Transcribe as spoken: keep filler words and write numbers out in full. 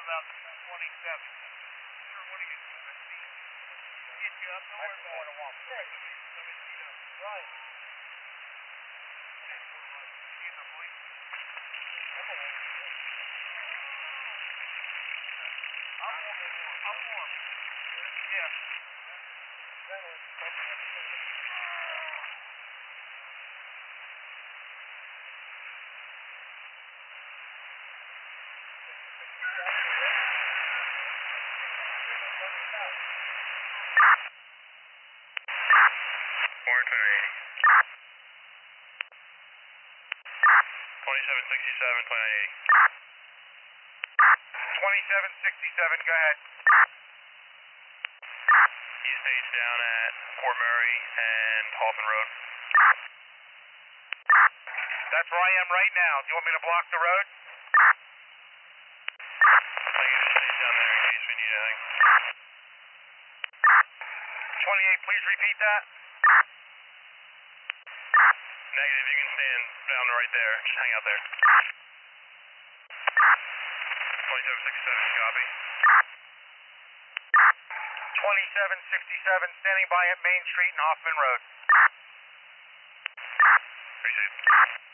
about twenty-seven. Sure, what are you doing? Get you up, don't worry about it. Right. Right. Use the point. I'm warm. I'm warm. Yeah. twenty-seven sixty-seven, twenty-nine eighty. twenty-seven sixty-seven, go ahead. He's stage down at Fort Murray and Hoffman Road. That's where I am right now. Do you want me to block the road? I can just stage down there in case we need anything. twenty-eight, please repeat that. Negative, you can stand down right there. Just hang out there. twenty-seven sixty-seven, copy. twenty-seven sixty-seven, standing by at Main Street and Hoffman Road. Appreciate it.